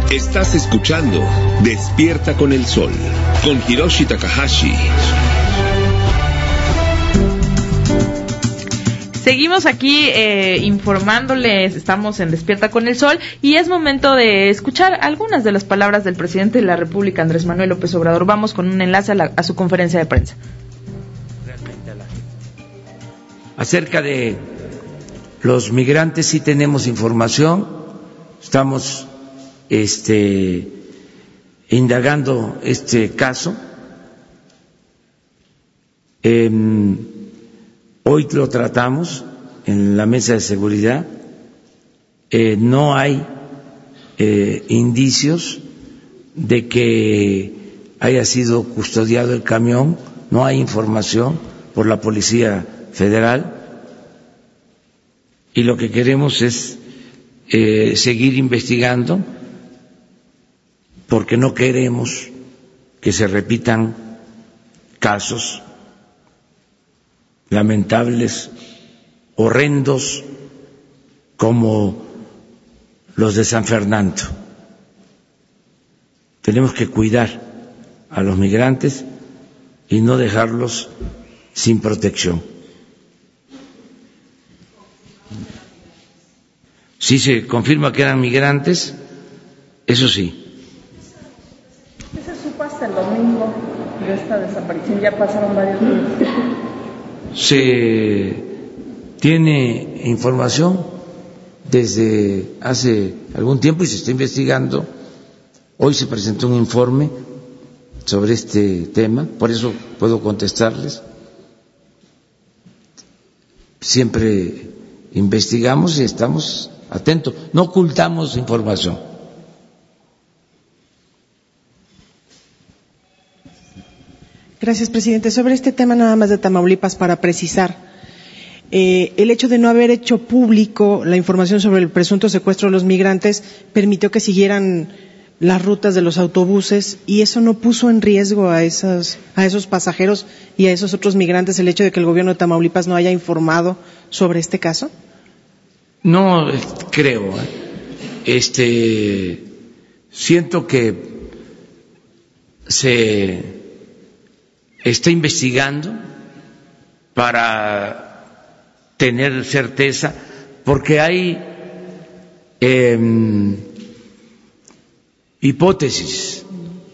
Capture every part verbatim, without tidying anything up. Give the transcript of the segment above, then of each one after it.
Estás escuchando Despierta con el Sol, con Hiroshi Takahashi. Seguimos aquí eh, informándoles, estamos en Despierta con el Sol y es momento de escuchar algunas de las palabras del presidente de la República, Andrés Manuel López Obrador. Vamos con un enlace a, la, a su conferencia de prensa. Realmente a la gente. Acerca de los migrantes sí tenemos información, estamos este, indagando este caso. Eh, Hoy lo tratamos en la mesa de seguridad. Eh, no hay eh, indicios de que haya sido custodiado el camión, no hay información por la Policía Federal y lo que queremos es eh, seguir investigando porque no queremos que se repitan casos lamentables, horrendos, como los de San Fernando. Tenemos que cuidar a los migrantes y no dejarlos sin protección. Sí se confirma que eran migrantes, eso sí. ¿Qué se supo hasta el domingo de esta desaparición? Ya pasaron varios días. Se tiene información desde hace algún tiempo y se está investigando. Hoy se presentó un informe sobre este tema, por eso puedo contestarles. Siempre investigamos y estamos atentos, no ocultamos información. Gracias, presidente. Sobre este tema nada más de Tamaulipas, para precisar, eh, el hecho de no haber hecho público la información sobre el presunto secuestro de los migrantes permitió que siguieran las rutas de los autobuses y eso no puso en riesgo a esos, a esos pasajeros y a esos otros migrantes, el hecho de que el gobierno de Tamaulipas no haya informado sobre este caso. No creo. Este, siento que se está investigando para tener certeza, porque hay eh, hipótesis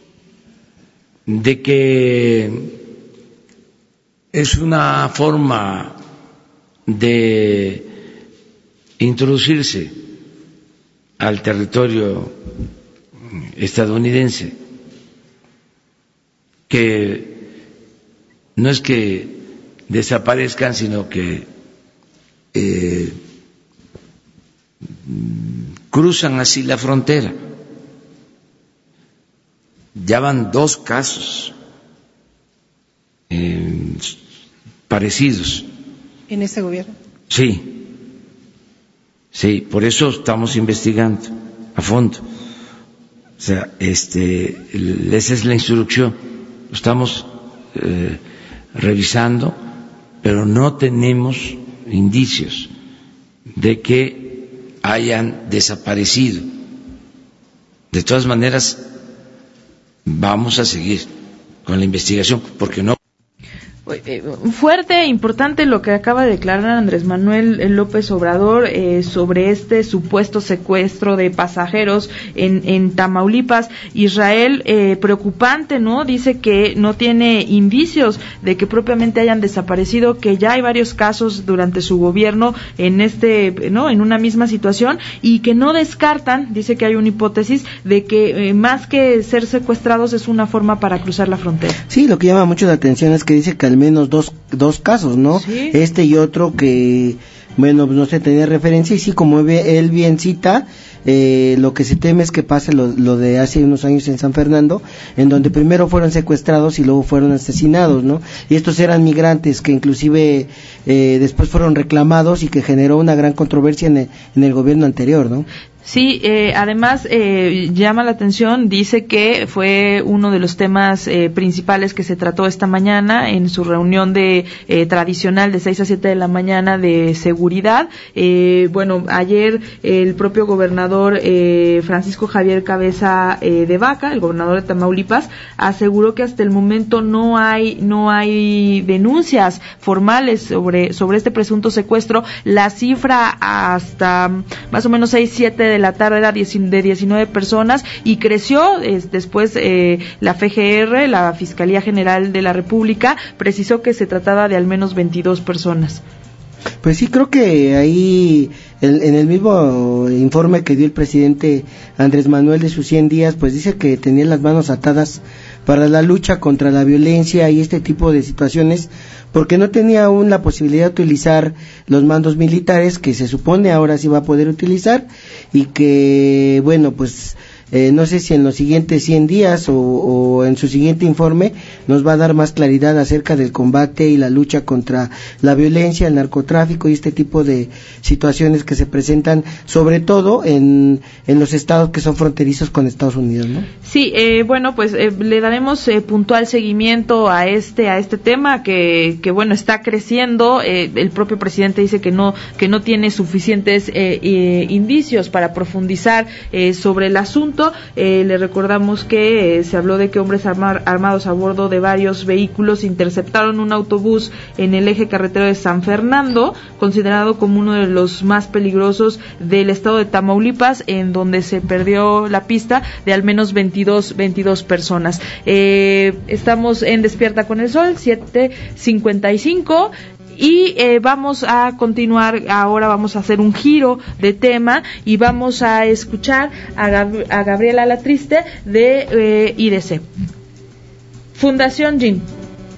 de que es una forma de introducirse al territorio estadounidense, que no es que desaparezcan, sino que eh, cruzan así la frontera. Ya van dos casos eh, parecidos. ¿En este gobierno? Sí, sí, por eso estamos investigando a fondo. O sea, este, esa es la instrucción. Estamos eh, revisando, pero no tenemos indicios de que hayan desaparecido. De todas maneras, vamos a seguir con la investigación, porque no. Fuerte e importante lo que acaba de declarar Andrés Manuel López Obrador eh, sobre este supuesto secuestro de pasajeros en, en Tamaulipas. Israel, eh, preocupante, ¿no? Dice que no tiene indicios de que propiamente hayan desaparecido, que ya hay varios casos durante su gobierno en este, ¿no? En una misma situación y que no descartan, dice que hay una hipótesis de que eh, más que ser secuestrados es una forma para cruzar la frontera. Sí, lo que llama mucho la atención es que dice que al menos dos dos casos, ¿no? ¿Sí? Este y otro que, bueno, no se tenía referencia y sí, como él bien cita, eh, lo que se teme es que pase lo, lo de hace unos años en San Fernando, en donde primero fueron secuestrados y luego fueron asesinados, ¿no? Y estos eran migrantes que inclusive eh, después fueron reclamados y que generó una gran controversia en el, en el gobierno anterior, ¿no? Sí, eh, además eh, llama la atención, dice que fue uno de los temas eh, principales que se trató esta mañana en su reunión de eh, tradicional de seis a siete de la mañana de seguridad. Eh, bueno, ayer el propio gobernador eh, Francisco Javier Cabeza eh, de Vaca, el gobernador de Tamaulipas, aseguró que hasta el momento no hay no hay denuncias formales sobre sobre este presunto secuestro. La cifra hasta más o menos seis, siete de la tarde era de diecinueve personas y creció es, después eh, la F G R, la Fiscalía General de la República, precisó que se trataba de al menos veintidós personas. Pues sí, creo que ahí el, en el mismo informe que dio el presidente Andrés Manuel de sus cien días, pues dice que tenía las manos atadas para la lucha contra la violencia y este tipo de situaciones, porque no tenía aún la posibilidad de utilizar los mandos militares que se supone ahora sí va a poder utilizar, y que, bueno, pues eh, no sé si en los siguientes cien días o, o en su siguiente informe nos va a dar más claridad acerca del combate y la lucha contra la violencia, el narcotráfico y este tipo de situaciones que se presentan, sobre todo en, en los estados que son fronterizos con Estados Unidos, ¿no? Sí, eh, bueno, pues eh, le daremos eh, puntual seguimiento a este a este tema que que bueno está creciendo. Eh, el propio presidente dice que no que no tiene suficientes eh, eh, indicios para profundizar eh, sobre el asunto. Eh, le recordamos que eh, se habló de que hombres armar, armados a bordo de varios vehículos interceptaron un autobús en el eje carretero de San Fernando, considerado como uno de los más peligrosos del estado de Tamaulipas, en donde se perdió la pista de al menos veintidós, veintidós personas. Eh, estamos en Despierta con el Sol, siete cincuenta y cinco. Y eh, vamos a continuar, ahora vamos a hacer un giro de tema y vamos a escuchar a, Gab- a Gabriela Alatriste de eh, I D C. Fundación G I N.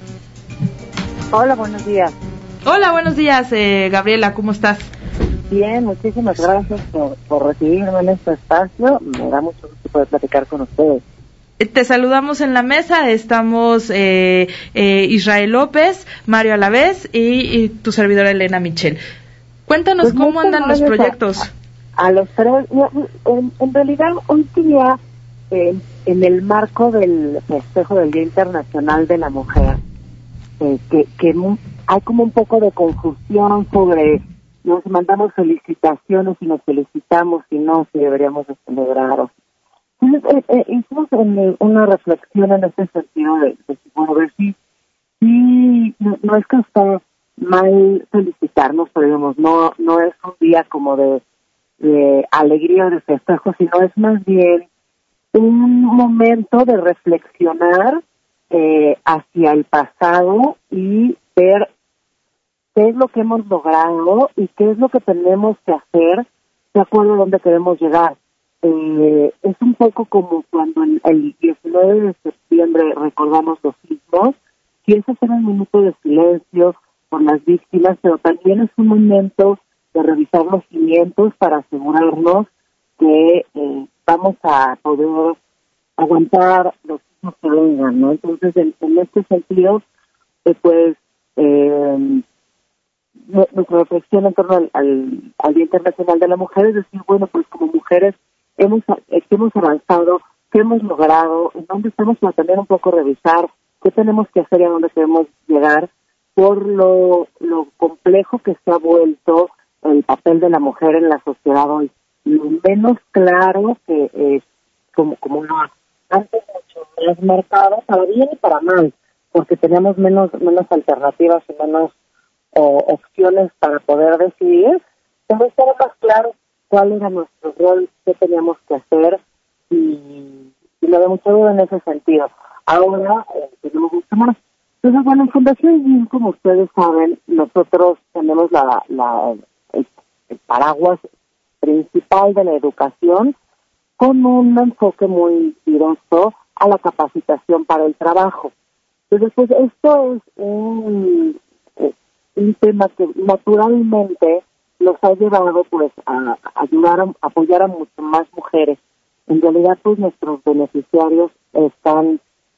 Hola, buenos días. Hola, buenos días, eh, Gabriela, ¿cómo estás? Bien, muchísimas gracias por, por recibirme en este espacio. Me da mucho gusto poder platicar con ustedes. Te saludamos en la mesa, estamos eh, eh, Israel López, Mario Alavés y, y tu servidora Elena Michel. Cuéntanos pues cómo andan los proyectos. A, a los tres, en, en realidad hoy día, eh, en el marco del festejo del Día Internacional de la Mujer, eh, que, que hay como un poco de confusión sobre nos mandamos felicitaciones y nos felicitamos y no si deberíamos de celebrar o Entonces, eh, eh, hicimos en, una reflexión en este sentido de, de bueno, ver si, si no, no es que está mal felicitarnos, pero digamos, no, no es un día como de, de alegría o de festejo, sino es más bien un momento de reflexionar eh, hacia el pasado y ver qué es lo que hemos logrado y qué es lo que tenemos que hacer de acuerdo a dónde queremos llegar. Eh, es un poco como cuando el, el diecinueve de septiembre recordamos los sismos, y es hacer un minuto de silencio por las víctimas, pero también es un momento de revisar los cimientos para asegurarnos que eh, vamos a poder aguantar los sismos que vengan, ¿no? Entonces, en, en este sentido, eh, pues, eh, nuestra reflexión en torno al, al, al Día Internacional de la Mujer es decir, bueno, pues como mujeres hemos hemos avanzado, qué hemos logrado, en dónde estamos, para también un poco revisar qué tenemos que hacer y a dónde queremos llegar, por lo, lo complejo que se ha vuelto el papel de la mujer en la sociedad hoy. Lo menos claro que es, como, como lo antes mucho más marcado, para bien y para mal, porque teníamos menos, menos alternativas y menos o, opciones para poder decidir, pero estaba más claro cuál era nuestro rol, qué teníamos que hacer, y, y me da mucha duda en ese sentido. Ahora eh, tenemos mucho más. Entonces, bueno, en Fundación G I N, como ustedes saben, nosotros tenemos la, la el, el paraguas principal de la educación con un enfoque muy directo a la capacitación para el trabajo. Entonces, pues esto es un, un tema que naturalmente nos ha llevado pues a ayudar a apoyar a mucho más mujeres. En realidad pues nuestros beneficiarios están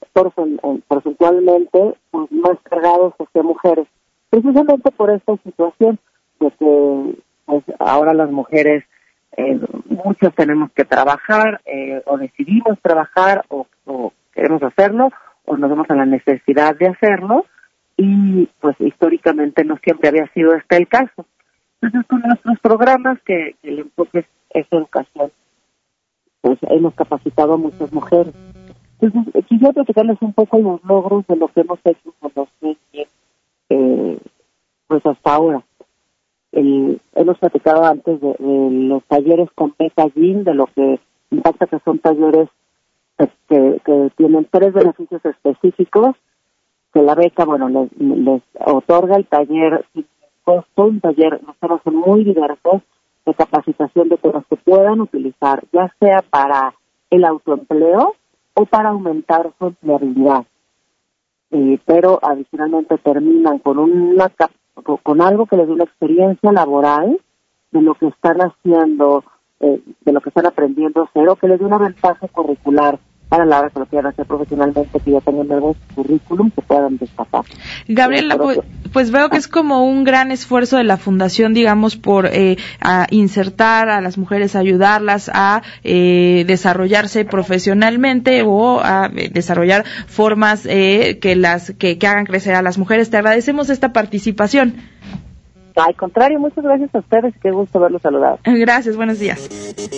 porcentualmente pues, más cargados hacia mujeres, precisamente por esta situación de que pues, ahora las mujeres eh, muchos tenemos que trabajar, eh, o decidimos trabajar, o, o queremos hacerlo, o nos vemos en la necesidad de hacerlo, y pues históricamente no siempre había sido este el caso. Entonces, con nuestros programas, que, que el enfoque es, es educación, pues hemos capacitado a muchas mujeres. Entonces, quisiera platicarles un poco los logros de lo que hemos hecho con los niños, eh, pues hasta ahora. El, hemos platicado antes de, de los talleres con Beca Jean, de lo que impacta, que son talleres pues, que, que tienen tres beneficios específicos, que la beca, bueno, les, les otorga el taller sin costo, un taller, los temas son muy diversos, de capacitación de temas que puedan utilizar, ya sea para el autoempleo o para aumentar su empleabilidad. Eh, pero adicionalmente terminan con una con algo que les dé una experiencia laboral de lo que están haciendo, eh, de lo que están aprendiendo a hacer, o que les dé una ventaja curricular para la hora que lo quieran hacer profesionalmente, que ya tengan algo en su currículum, que puedan destacar. Gabriela, pues, pues veo que es como un gran esfuerzo de la Fundación, digamos, por eh, a insertar a las mujeres, ayudarlas a eh, desarrollarse profesionalmente o a eh, desarrollar formas eh, que las que, que hagan crecer a las mujeres. Te agradecemos esta participación. Al contrario, muchas gracias a ustedes, qué gusto verlos saludado. Gracias, buenos días.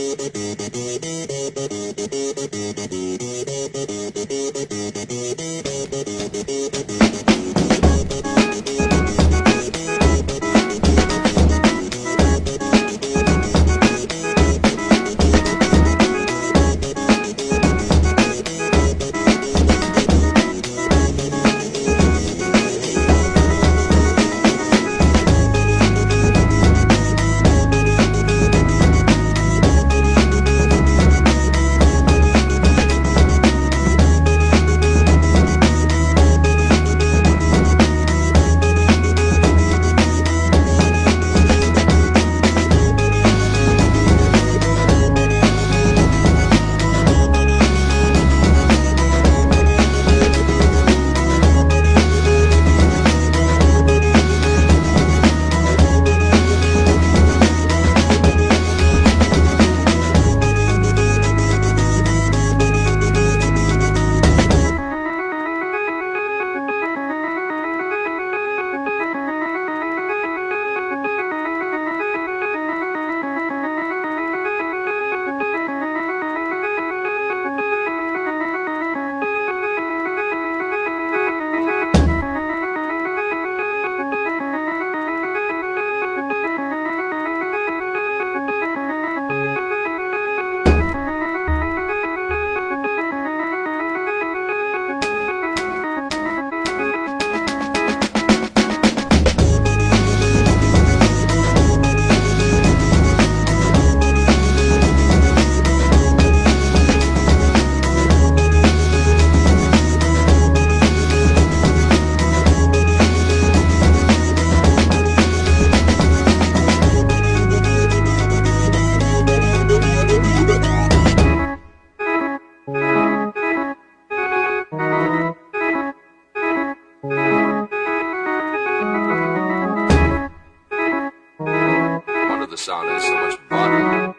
sound has so much body.